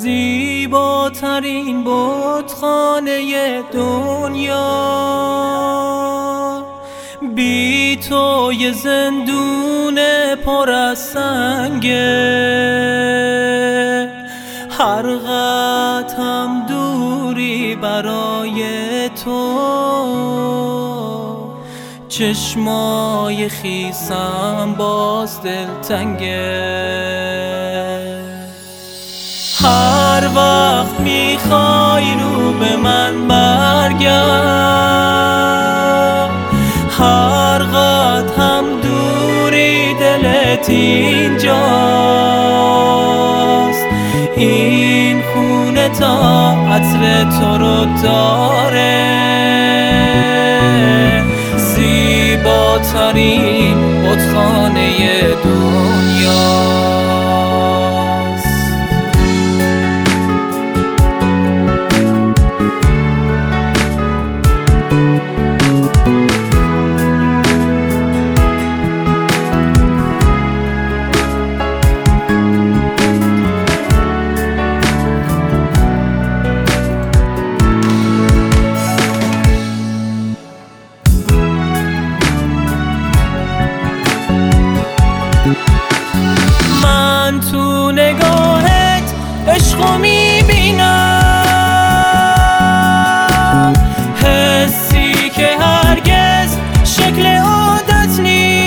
زیباترین بتخانه دنیا، بی تو یه زندون پر از سنگه. هر قدم دوری برای تو، چشمای خیسم باز دلتنگه. هر وقت میخوای رو به من برگرد، هر قدم دوری دلت اینجاست. این خونه تا عطر تو رو داره، زیباترین بتخانه دنیاست. من تو نگاهت عشقو میبینم، حسی که هرگز شکل عادت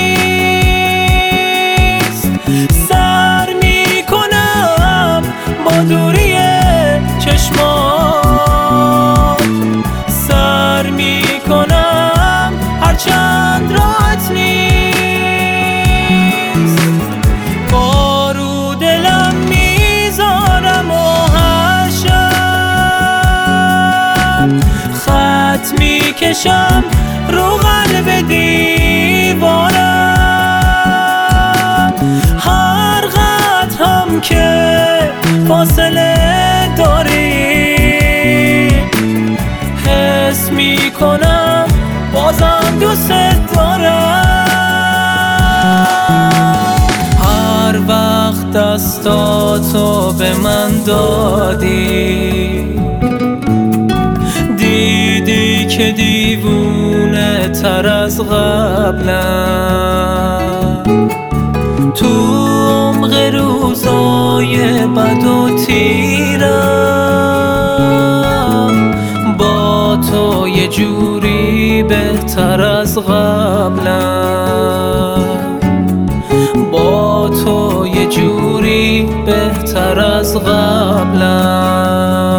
نیست. سر میکنم با دوری چشمات، سر میکنم هرچند راحت نیست. میکشم رو قلب دیوارم، هر قدر هم که فاصله داریم، حس میکنم بازم دوست دارم. هر وقت دستاتو به من دادی، دیدی که دیوونه تر از قبلم. تو عمق روزای بد و تیرم، با تو یه جوری بهتر از قبلم، با تو یه جوری بهتر از قبلم.